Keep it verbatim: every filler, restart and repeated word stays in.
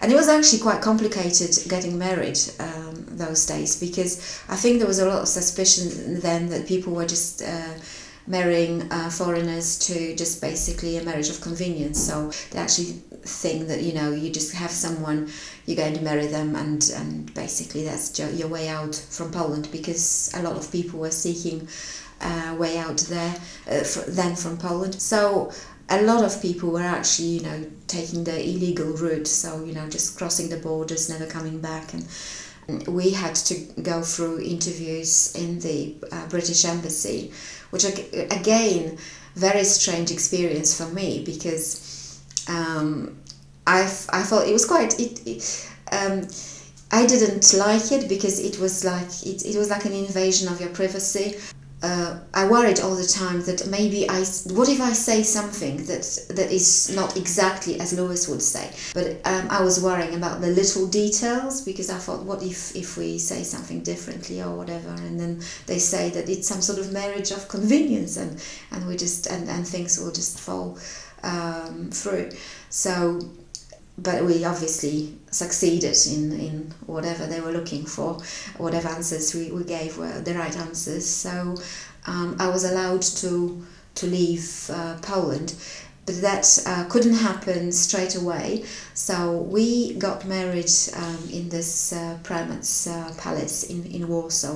And it was actually quite complicated getting married um, those days, because I think there was a lot of suspicion then that people were just uh, marrying uh, foreigners to just basically a marriage of convenience. So they actually think that, you know, you just have someone, you're going to marry them, and, and basically that's your way out from Poland, because a lot of people were seeking a uh, way out there uh, fr- then from Poland. So a lot of people were actually, you know, taking the illegal route, so, you know, just crossing the borders, never coming back. And we had to go through interviews in the uh, British Embassy, which again, very strange experience for me, because um, I, I thought it was quite it, it um, I didn't like it, because it was like it, it was like an invasion of your privacy. Uh, I worried all the time that maybe I, what if I say something that that is not exactly as Lewis would say? But um, I was worrying about the little details, because I thought, what if, if we say something differently or whatever, and then they say that it's some sort of marriage of convenience, and, and we just and, and things will just fall um, through. So, but we obviously succeeded in, in whatever they were looking for. Whatever answers we, we gave were the right answers. So um, I was allowed to to leave uh, Poland, but that uh, couldn't happen straight away. So we got married um, in this uh, Primate's uh, palace in, in Warsaw.